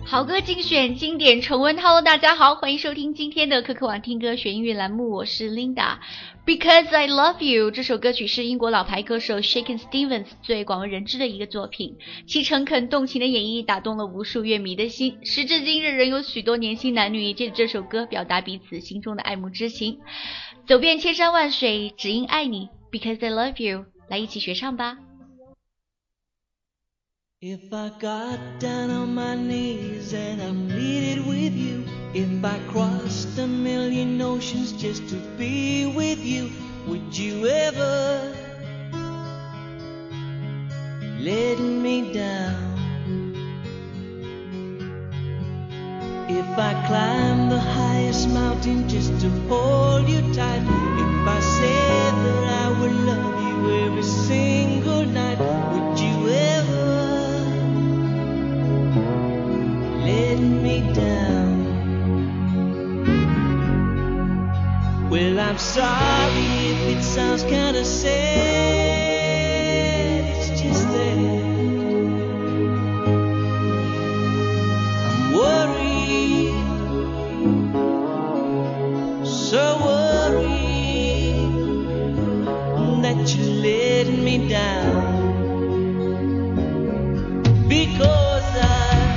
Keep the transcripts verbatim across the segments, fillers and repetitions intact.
好歌精选，经典重温。Hello， 大家好，欢迎收听今天的可可网听歌学音乐栏目，我是 Linda。Because I Love You 这首歌曲是英国老牌歌手 Shakin' Stevens 最广为人知的一个作品，其诚恳动情的演绎打动了无数乐迷的心。时至今日，仍有许多年轻男女也借着这首歌表达彼此心中的爱慕之情。走遍千山万水，只因爱你 Because I Love You， 来一起学唱吧。 If I got down on my knees and I pleaded with you, if I crossed a million oceans just to be with you, would you ever let me down? If I climbed the highest mountain just to hold you tight, if I said that I would love you every single night, would you ever let me down? Well, I'm sorry if it sounds kinda sad, it's just that I'm worried, so worried that you let me down, because I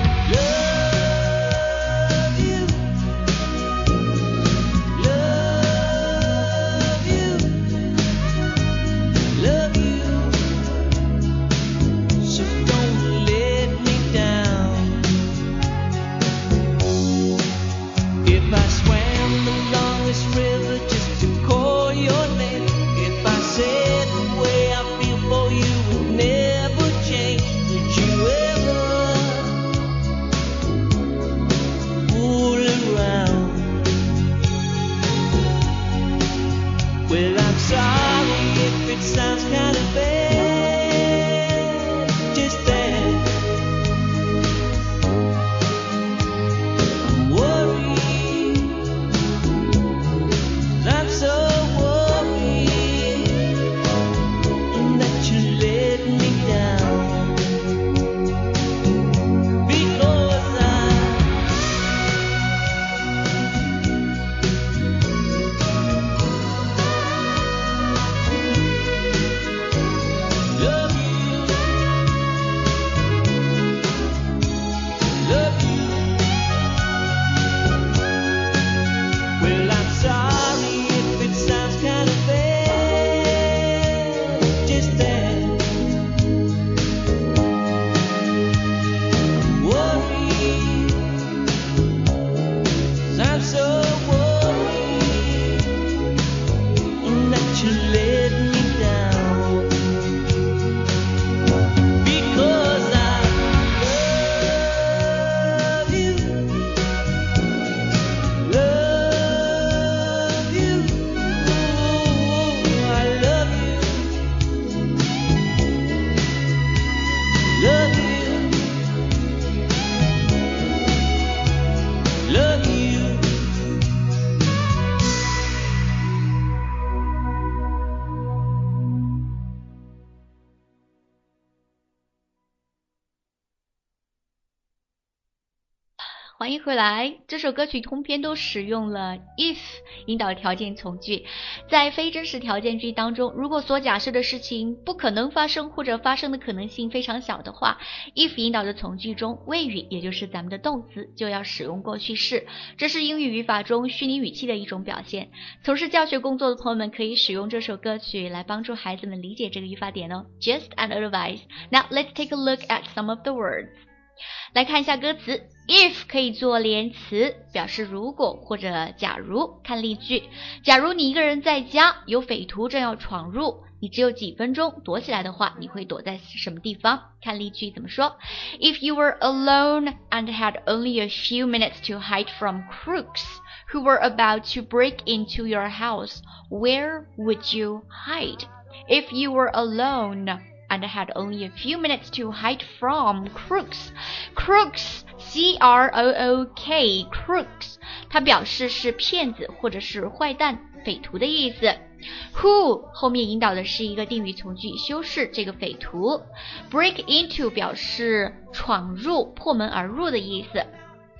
欢迎回来。这首歌曲通篇都使用了 if 引导条件从句。在非真实条件句当中，如果所假设的事情不可能发生，或者发生的可能性非常小的话， if 引导的从句中谓语，也就是咱们的动词，就要使用过去式。这是英语语法中虚拟语气的一种表现。从事教学工作的朋友们可以使用这首歌曲来帮助孩子们理解这个语法点哦。Just an advice. Now let's take a look at some of the words. 来看一下歌词。 if 可以做连词，表示如果或者假如。看例句，假如你一个人在家，有匪徒正要闯入，你只有几分钟躲起来的话，你会躲在什么地方？看例句怎么说。 If you were alone and had only a few minutes to hide from crooks who were about to break into your house, where would you hide? If you were alone and had only a few minutes to hide from crooks. Crooks, C R O O K, crooks, 它表示是骗子或者是坏蛋、匪徒的意思。Who 后面引导的是一个定语从句，修饰这个匪徒。Break into 表示闯入、破门而入的意思。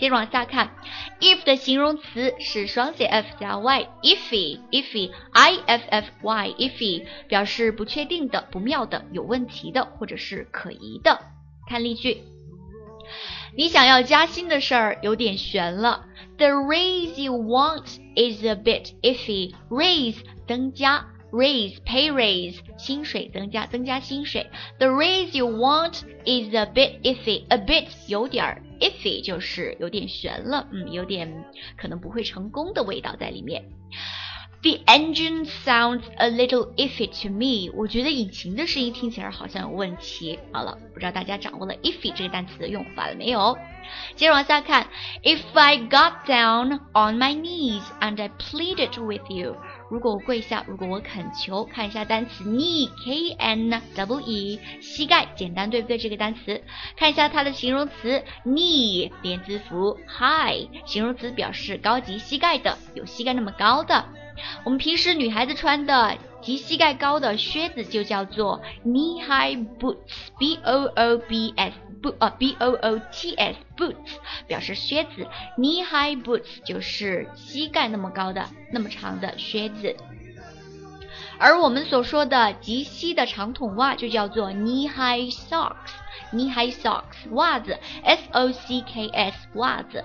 接着往下看 if 的形容词是双写 f 加 y iffy iffy I F F Y iffy 表示不确定的、不妙的、有问题的或者是可疑的。看例句，你想要加薪的事儿有点悬了。 The raise you want is a bit iffy. Raise 增加，raise pay raise 薪水增加，增加薪水。 The raise you want is a bit iffy. A bit 有点 iffy 就是有点悬了，嗯，有点可能不会成功的味道在里面。The engine sounds a little iffy to me. 我觉得引擎的声音听起来好像有问题。好了，不知道大家掌握了 iffy 这个单词的用法了没有？接着往下看 If I got down on my knees and I pleaded with you. 如果我跪下，如果我恳求，看一下单词 knee K N W E 膝盖，简单对不对这个单词？看一下它的形容词 knee 连字符 high 形容词表示高级膝盖的，有膝盖那么高的。我们平时女孩子穿的及膝盖高的靴子就叫做 knee high boots B O O B S boot 啊 B O O T S boots 表示靴子 knee high boots 就是膝盖那么高的那么长的靴子。而我们所说的及膝的长筒袜就叫做 knee high socks knee high socks 袜子 S O C K S 袜子。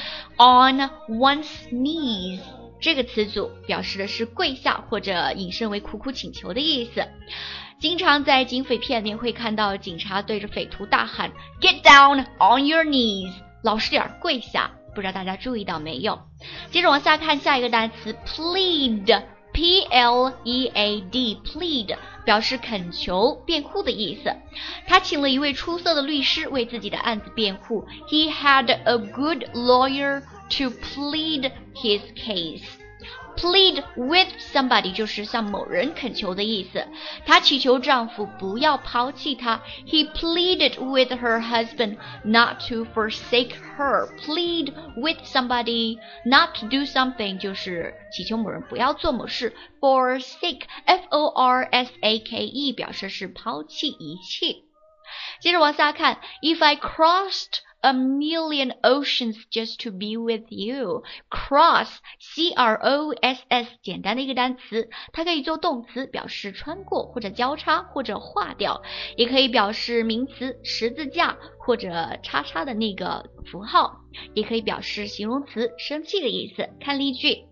On one's knees这个词组表示的是跪下或者引申为苦苦请求的意思。经常在警匪片里会看到警察对着匪徒大喊 Get down on your knees 老实点跪下，不知道大家注意到没有？接着往下看下一个单词 plead P L E A D plead 表示恳求、辩护的意思。他请了一位出色的律师为自己的案子辩护。He had a good lawyer to plead his case. Plead with somebody 就是向某人恳求的意思。她祈求丈夫不要抛弃她。He pleaded with her husband not to forsake her. Plead with somebody not to do something 就是祈求某人不要做某事。Forsake F O R S A K E 表示是抛弃遗弃。接着往下看 If I crossed a million oceans just to be with you. Cross C R O S S 简单的一个单词，它可以做动词表示穿过或者交叉或者划掉，也可以表示名词十字架或者叉叉的那个符号，也可以表示形容词生气的意思。看例句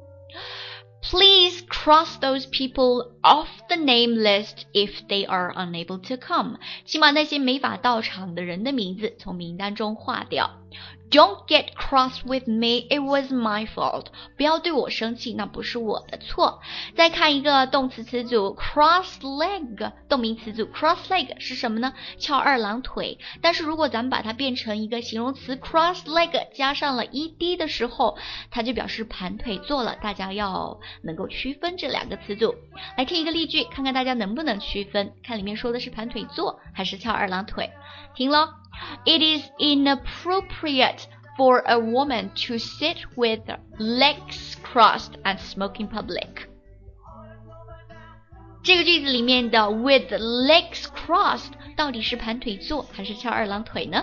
Please cross those people off the name list if they are unable to come. 请把那些没法到场的人的名字从名单中划掉。Don't get cross with me, it was my fault. 不要对我生气，那不是我的错。再看一个动词词组 cross leg 动名词组 cross leg 是什么呢？翘二郎腿。但是如果咱们把它变成一个形容词 cross leg 加上了 ed 的时候，它就表示盘腿坐了。大家要能够区分这两个词组。来听一个例句，看看大家能不能区分，看里面说的是盘腿坐还是翘二郎腿。听咯 It is inappropriate for a woman to sit with legs crossed and smoke in public. 这个句子里面的 with legs crossed 到底是盘腿坐还是翘二郎腿呢？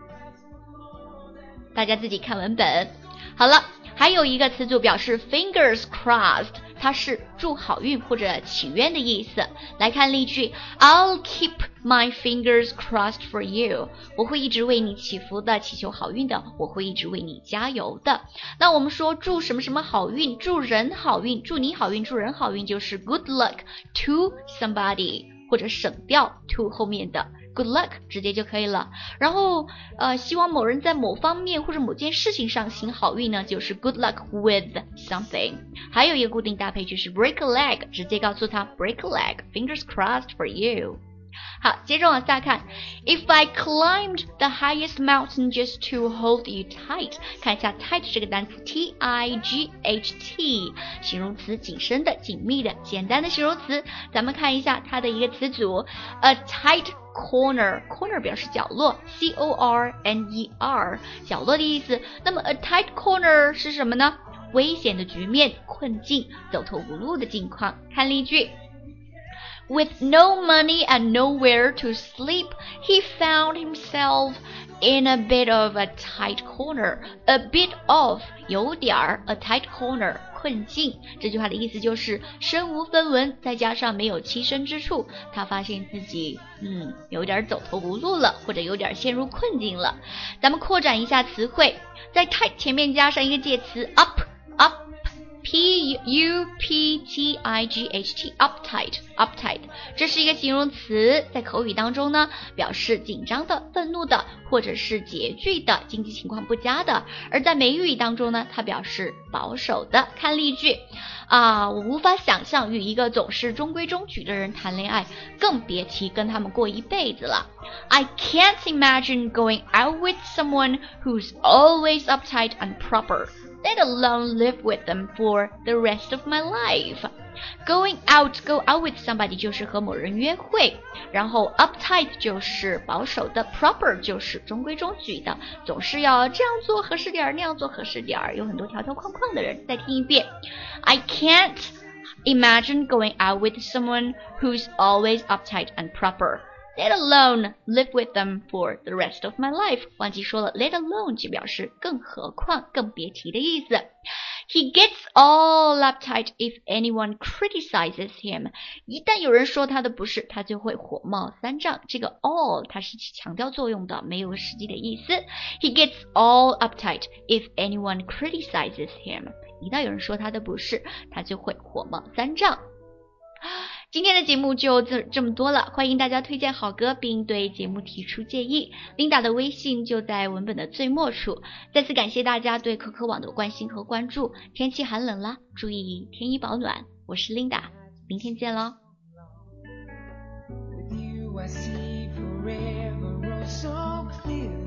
大家自己看文本。好了，还有一个词组表示 fingers crossed， 它是祝好运或者祈愿的意思。来看例句 I'll keep my fingers crossed for you， 我会一直为你祈福的，祈求好运的，我会一直为你加油的。那我们说祝什么什么好运，祝人好运，祝你好运，祝人好运就是 good luck to somebody， 或者省掉 to 后面的good luck 直接就可以了。然后呃，希望某人在某方面或者某件事情上行好运呢，就是 good luck with something。 还有一个固定搭配就是 break a leg， 直接告诉他 break a leg fingers crossed for you。 好，接着往下看 If I climbed the highest mountain just to hold you tight， 看一下 tight 这个单词 T I G H T 形容词紧身的，紧密的，简单的形容词。咱们看一下它的一个词组 A tight corner， corner 表示角落 C O R N E R 角落的意思。那么 a tight corner 是什么呢？危险的局面，困境，走投无路的境况。看例句 With no money and nowhere to sleep, he found himself in a bit of a tight corner. A bit of 有点儿 a tight corner 困境。这句话的意思就是身无分文，再加上没有栖身之处，他发现自己嗯有点走投无路了，或者有点陷入困境了。咱们扩展一下词汇，在 tight 前面加上一个介词 up up。P U P T I G H T uptight uptight 这是一个形容词，在口语当中呢，表示紧张的、愤怒的，或者是拮据的、经济情况不佳的。而在美语当中呢，它表示保守的。看例句啊，我无法想象与一个总是中规中矩的人谈恋爱，更别提跟他们过一辈子了。I can't imagine going out with someone who's always uptight and proper.Let alone live with them for the rest of my life. Going out, go out with somebody 就是和某人约会，然后 uptight 就是保守的， proper 就是中规中矩的，总是要这样做合适点，那样做合适点，有很多条条框框的人。再听一遍 I can't imagine going out with someone who's always uptight and proper.Let alone live with them for the rest of my life. 忘记说了 let alone 就表示更何况更别提的意思。He gets all uptight if anyone criticizes him. 一旦有人说他的不是，他就会火冒三丈。这个 all 它是起强调作用的，没有实际的意思。He gets all uptight if anyone criticizes him. 一旦有人说他的不是，他就会火冒三丈。今天的节目就这这么多了，欢迎大家推荐好歌并对节目提出建议。Linda 的微信就在文本的最末处。再次感谢大家对可可网的关心和关注。天气寒冷了，注意添衣保暖。我是 Linda， 明天见咯。With you I see forever oh so clear.